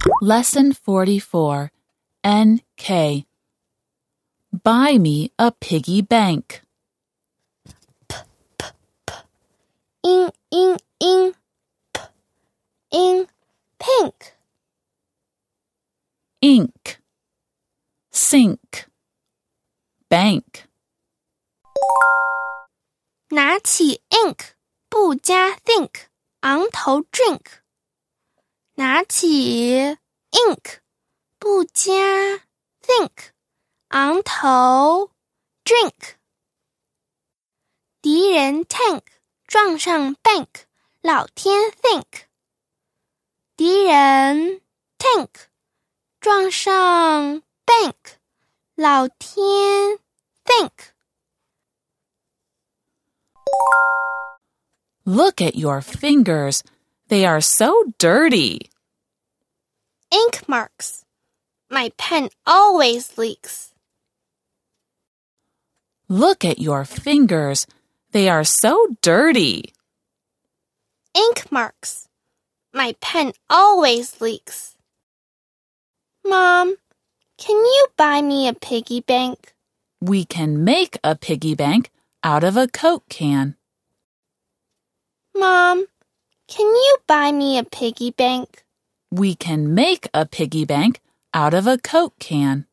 Lesson 44, NK. Buy me a piggy bank. In, p, in, pink. Ink, sink, bank. 拿起 ink 不加 think 昂头 drink 拿起 ink 不加 think 昂头 drink 敌人 tank 撞上 bank 老天 think 敌人 tank 撞上 bank 老天 think Look at your fingers. They are so dirty. Ink marks. My pen always leaks. Look at your fingers. They are so dirty. Ink marks. My pen always leaks. Mom, can you buy me a piggy bank? We can make a piggy bank out of a Coke can. Mom, can you buy me a piggy bank? We can make a piggy bank out of a Coke can.